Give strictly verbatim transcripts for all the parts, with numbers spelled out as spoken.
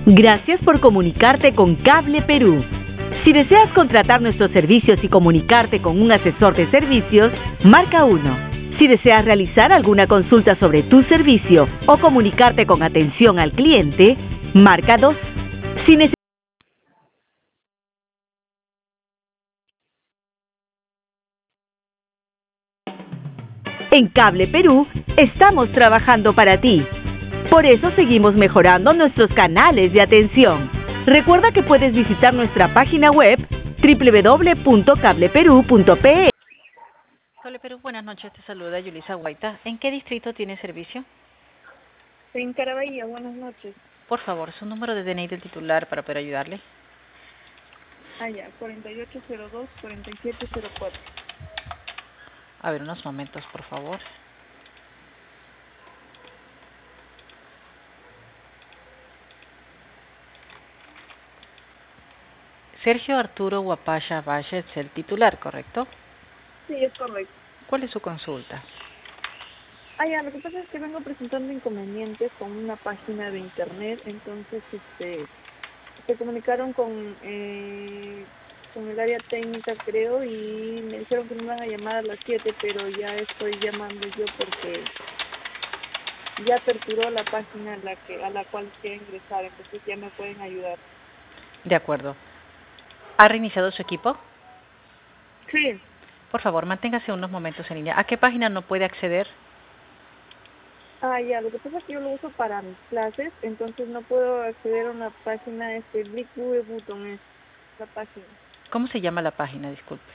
Gracias por comunicarte con Cable Perú. Si deseas contratar nuestros servicios y comunicarte con un asesor de servicios, marca uno. Si deseas realizar alguna consulta sobre tu servicio o comunicarte con atención al cliente, marca dos. Si necesitas En Cable Perú, estamos trabajando para ti. Por eso seguimos mejorando nuestros canales de atención. Recuerda que puedes visitar nuestra página web doble u doble u doble u punto cable perú punto pe. Cable Perú, buenas noches, te saluda Yulisa Guaita. ¿En qué distrito tiene servicio? En Carabahía, buenas noches. Por favor, su número de D N I del titular para poder ayudarle. Ah, ya, cuarenta y ocho cero dos, cuarenta y siete cero cuatro. A ver, unos momentos, por favor. Sergio Arturo Guapaya Valle es el titular, ¿correcto? Sí, es correcto. ¿Cuál es su consulta? Ah, ya, lo que pasa es que vengo presentando inconvenientes con una página de internet, entonces este se comunicaron con eh, con el área técnica, creo, y me dijeron que me iban a llamar a las siete, pero ya estoy llamando yo porque ya aperturó la página a la que a la cual quiero ingresar, entonces ya me pueden ayudar. De acuerdo. ¿Ha reiniciado su equipo? Sí. Por favor, manténgase unos momentos en línea. ¿A qué página no puede acceder? Ah, ya, lo que pasa es que yo lo uso para mis clases, entonces no puedo acceder a una página, este, Blick Button es la página. ¿Cómo se llama la página? Disculpe.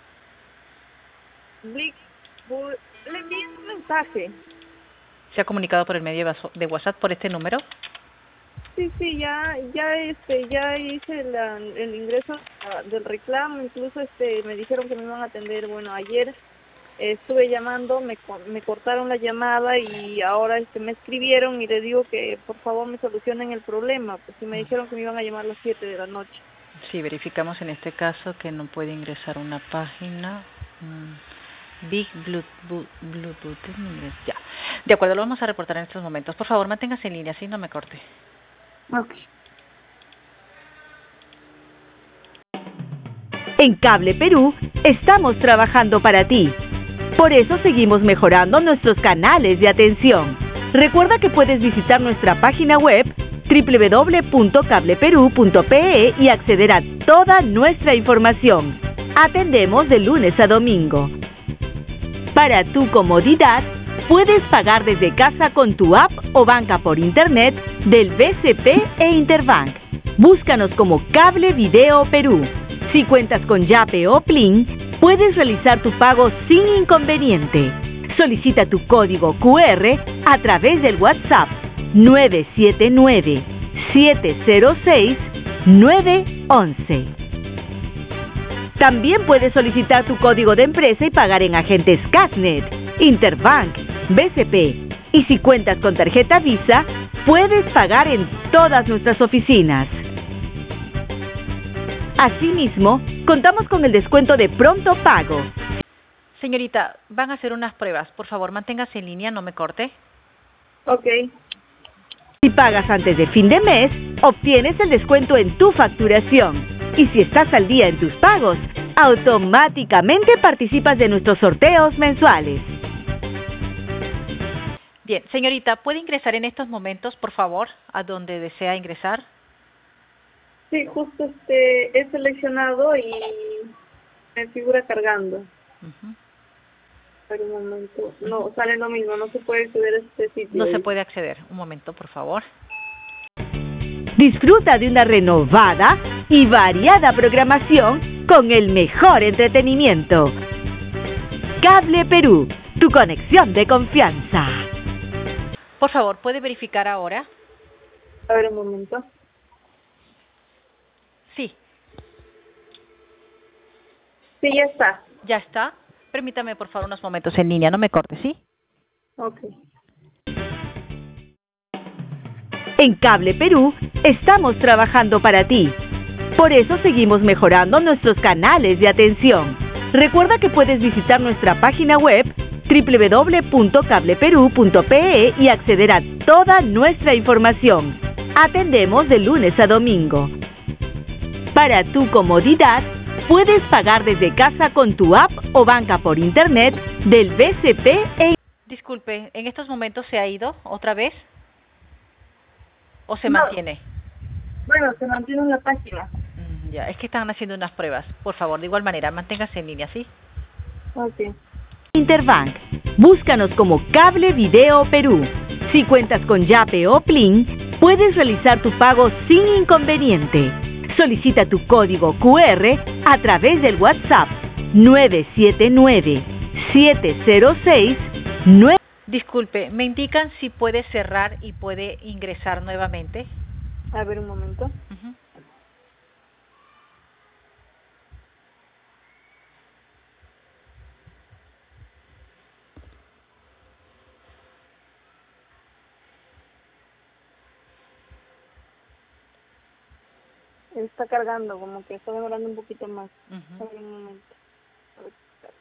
Blick, le envié un mensaje. ¿Se ha comunicado por el medio de WhatsApp por este número? Sí, sí, ya, ya, este, ya hice la, el ingreso del reclamo, incluso, este, me dijeron que me iban a atender. Bueno, ayer eh, estuve llamando, me, me cortaron la llamada y ahora, este, me escribieron y le digo que por favor me solucionen el problema, pues si me dijeron que me iban a llamar a las siete de la noche. Sí, verificamos en este caso que no puede ingresar a una página. Mm, Big Bluetooth, Bluetooth, ya. De acuerdo, lo vamos a reportar en estos momentos. Por favor, manténgase en línea, así no me corte. Ok. En Cable Perú, estamos trabajando para ti. Por eso seguimos mejorando nuestros canales de atención. Recuerda que puedes visitar nuestra página web doble u doble u doble u punto cable perú punto pe y acceder a toda nuestra información. Atendemos de lunes a domingo. Para tu comodidad, puedes pagar desde casa con tu app o banca por internet del B C P e Interbank. Búscanos como Cable Video Perú. Si cuentas con Yape o Plin, puedes realizar tu pago sin inconveniente. Solicita tu código cu erre a través del WhatsApp nueve siete nueve, siete cero seis, nueve once. También puedes solicitar tu código de empresa y pagar en agentes Casnet, Interbank, B C P. Y si cuentas con tarjeta Visa, puedes pagar en todas nuestras oficinas. Asimismo, contamos con el descuento de pronto pago. Señorita, van a hacer unas pruebas. Por favor, manténgase en línea, no me corte. Ok. Si pagas antes de fin de mes, obtienes el descuento en tu facturación. Y si estás al día en tus pagos, automáticamente participas de nuestros sorteos mensuales. Bien, señorita, ¿puede ingresar en estos momentos, por favor, a donde desea ingresar? Sí, justo este he seleccionado y me figura cargando. Uh-huh. Pero un momento, no, sale lo mismo, no se puede acceder a este sitio. No se puede acceder. Un momento, por favor. Disfruta de una renovada y variada programación con el mejor entretenimiento. Cable Perú, tu conexión de confianza. Por favor, ¿puede verificar ahora? A ver, un momento. Sí. Sí, ya está. ¿Ya está? Permítame, por favor, unos momentos en línea. No me corte, ¿sí? Ok. En Cable Perú, estamos trabajando para ti. Por eso seguimos mejorando nuestros canales de atención. Recuerda que puedes visitar nuestra página web doble u doble u doble u punto cable perú punto pe y acceder a toda nuestra información. Atendemos de lunes a domingo. Para tu comodidad, puedes pagar desde casa con tu app o banca por internet del B C P e... Disculpe, ¿en estos momentos se ha ido otra vez? ¿O se No. mantiene? Bueno, se mantiene en la página. Mm, ya, es que están haciendo unas pruebas. Por favor, de igual manera, manténgase en línea, ¿sí? Ok. Interbank. Búscanos como Cable Video Perú. Si cuentas con Yape o Plin, puedes realizar tu pago sin inconveniente. Solicita tu código Q R a través del WhatsApp nueve siete nueve, siete cero seis, nueve. Disculpe, ¿me indican si puede cerrar y puede ingresar nuevamente? A ver, un momento. Uh-huh. Está cargando, como que está demorando un poquito más. Uh-huh. A ver, un momento. A ver.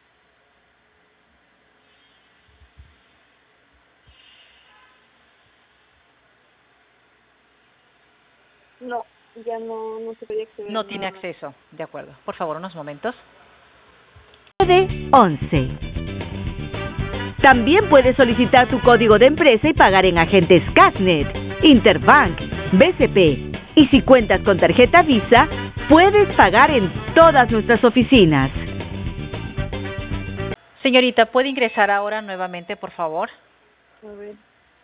No, ya no, no se podía acceder. No tiene nada. acceso. De acuerdo. Por favor, unos momentos. nueve once. También puedes solicitar tu código de empresa y pagar en agentes Casnet, Interbank, B C P. Y si cuentas con tarjeta Visa, puedes pagar en todas nuestras oficinas. Señorita, ¿puede ingresar ahora nuevamente, por favor? A ver.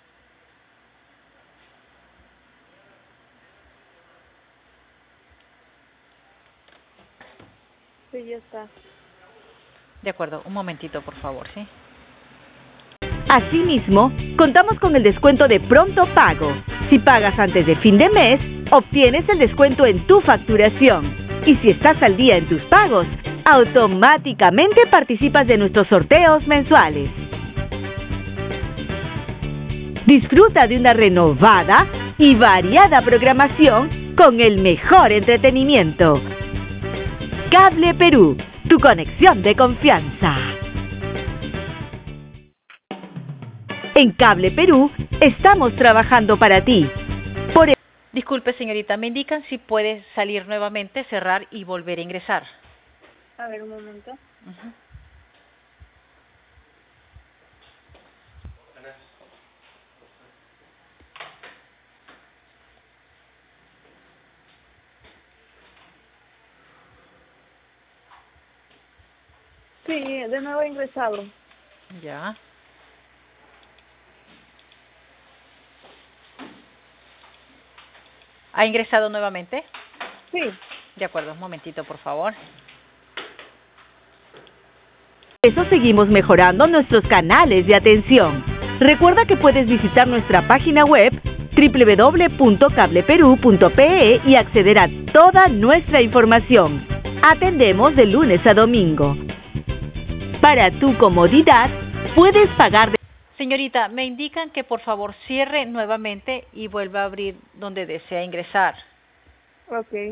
Sí, ya está. De acuerdo. Un momentito, por favor, ¿sí? Asimismo, contamos con el descuento de pronto pago. Si pagas antes de fin de mes, obtienes el descuento en tu facturación. Y si estás al día en tus pagos, automáticamente participas de nuestros sorteos mensuales. Disfruta de una renovada y variada programación con el mejor entretenimiento. Cable Perú, tu conexión de confianza. En Cable Perú, estamos trabajando para ti. Por... Disculpe, señorita, ¿me indican si puede salir nuevamente, cerrar y volver a ingresar? A ver, un momento. Uh-huh. Sí, de nuevo he ingresado. Ya. ¿Ha ingresado nuevamente? Sí. De acuerdo, un momentito, por favor. Por eso seguimos mejorando nuestros canales de atención. Recuerda que puedes visitar nuestra página web doble u doble u doble u punto cable perú punto pe e y acceder a toda nuestra información. Atendemos de lunes a domingo. Para tu comodidad, puedes pagar de... Señorita, me indican que por favor cierre nuevamente y vuelva a abrir donde desea ingresar. Ok.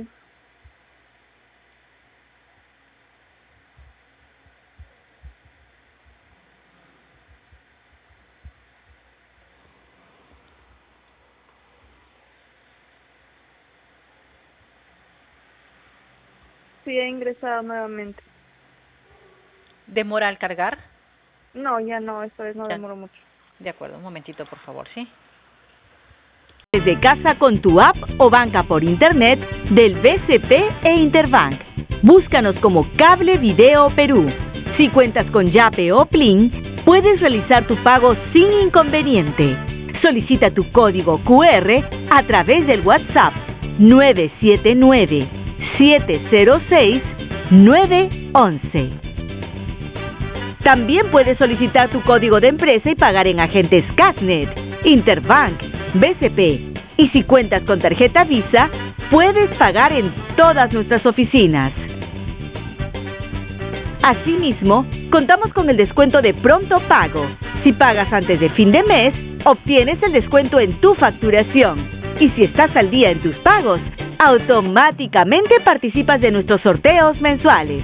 Sí, he ingresado nuevamente. ¿Demora al cargar? No, ya no, esta vez no Ya. demoro mucho. De acuerdo, un momentito, por favor, ¿sí? Desde casa con tu app o banca por internet del B C P e Interbank. Búscanos como Cable Video Perú. Si cuentas con Yape o Plin, puedes realizar tu pago sin inconveniente. Solicita tu código Q R a través del WhatsApp nueve siete nueve, siete cero seis, nueve once. También puedes solicitar tu código de empresa y pagar en agentes Casnet, Interbank, B C P. Y si cuentas con tarjeta Visa, puedes pagar en todas nuestras oficinas. Asimismo, contamos con el descuento de pronto pago. Si pagas antes de fin de mes, obtienes el descuento en tu facturación. Y si estás al día en tus pagos, automáticamente participas de nuestros sorteos mensuales.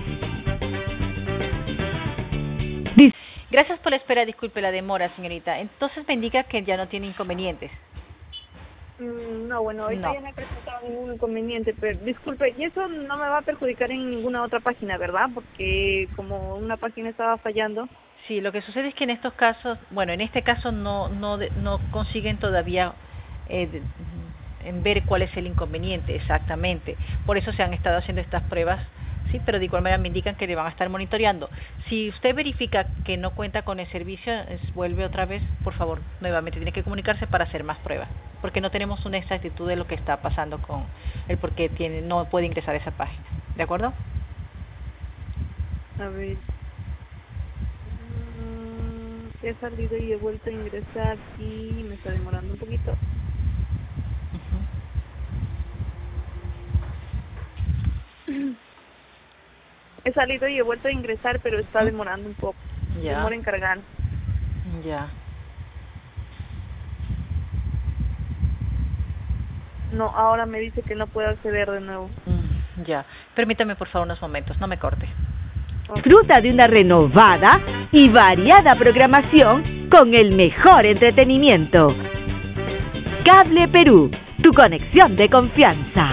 Gracias por la espera, disculpe la demora, señorita. Entonces me indica que ya no tiene inconvenientes. Mm, No, bueno, ahorita No. ya no he presentado ningún inconveniente, pero disculpe, y eso no me va a perjudicar en ninguna otra página, ¿verdad? Porque como una página estaba fallando. Sí, lo que sucede es que en estos casos, bueno, en este caso no no de- no consiguen todavía eh, de- en ver cuál es el inconveniente exactamente. Por eso se han estado haciendo estas pruebas, sí, pero de igual manera me indican que le van a estar monitoreando. Si usted verifica que no cuenta con el servicio, es- vuelve otra vez, por favor, nuevamente tiene que comunicarse para hacer más pruebas, porque no tenemos una exactitud de lo que está pasando con el por qué tiene no puede ingresar a esa página. ¿De acuerdo? A ver. Mm, he salido y he vuelto a ingresar y me está demorando un poquito. Ujú. He salido y he vuelto a ingresar, pero está Ujú. demorando un poco. Ya, Demora en cargar. ya. No, ahora me dice que no puedo acceder de nuevo. Mm, ya. Permítame por favor unos momentos, no me corte. Disfruta de una renovada y variada programación con el mejor entretenimiento. Cable Perú, tu conexión de confianza.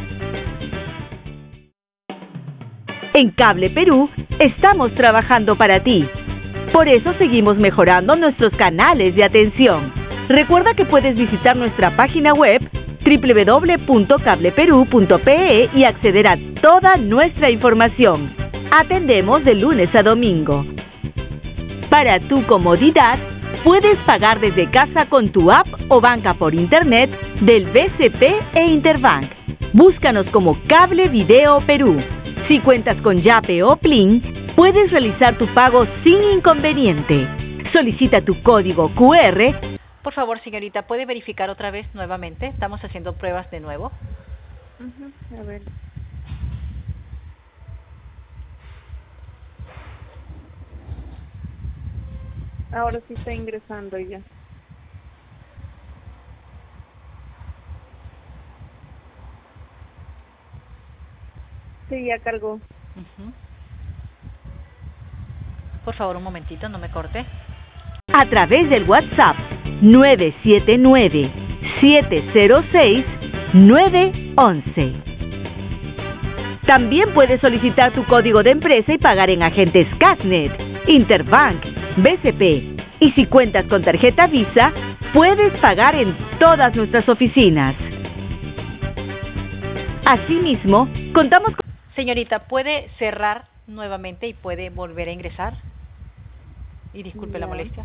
En Cable Perú estamos trabajando para ti. Por eso seguimos mejorando nuestros canales de atención. Recuerda que puedes visitar nuestra página web doble u doble u doble u punto cable perú punto pe e y acceder a toda nuestra información. Atendemos de lunes a domingo. Para tu comodidad, puedes pagar desde casa con tu app o banca por internet del B C P e Interbank. Búscanos como Cable Video Perú. Si cuentas con Yape o Plin, puedes realizar tu pago sin inconveniente. Solicita tu código cu erre. Por favor, señorita, ¿puede verificar otra vez nuevamente? Estamos haciendo pruebas de nuevo. Uh-huh. A ver. Ahora sí está ingresando ya. Sí, ya cargó. Uh-huh. Por favor, un momentito, no me corte. A través del WhatsApp nueve siete nueve, siete cero seis, nueve once. También puedes solicitar tu código de empresa y pagar en agentes Casnet, Interbank, B C P. Y si cuentas con tarjeta Visa, puedes pagar en todas nuestras oficinas. Asimismo, contamos con... Señorita, ¿puede cerrar nuevamente y puede volver a ingresar? Y disculpe Ya. la molestia.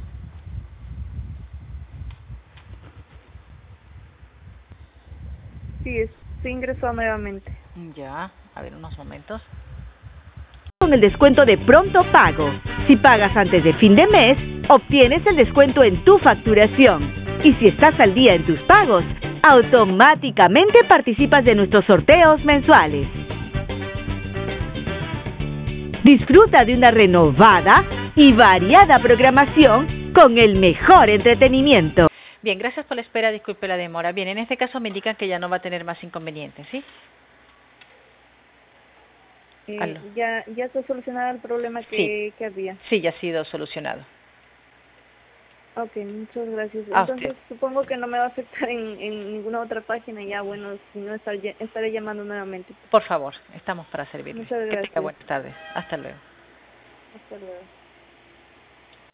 Sí, es, sí ingresó nuevamente. Ya, a ver unos momentos. Con el descuento de pronto pago. Si pagas antes de fin de mes, obtienes el descuento en tu facturación. Y si estás al día en tus pagos, automáticamente participas de nuestros sorteos mensuales. Disfruta de una renovada y variada programación con el mejor entretenimiento. Bien, gracias por la espera, disculpe la demora. Bien, en este caso me indican que ya no va a tener más inconvenientes, ¿sí? Eh, ya ya está solucionado el problema que, Sí. que había. Sí, ya ha sido solucionado. Ok, muchas gracias. A Entonces usted. supongo que no me va a afectar en, en ninguna otra página. Ya, bueno, si no estar, estaré llamando nuevamente. Por favor, estamos para servirle. Muchas Que tenga gracias. buenas tardes. Hasta luego. Hasta luego.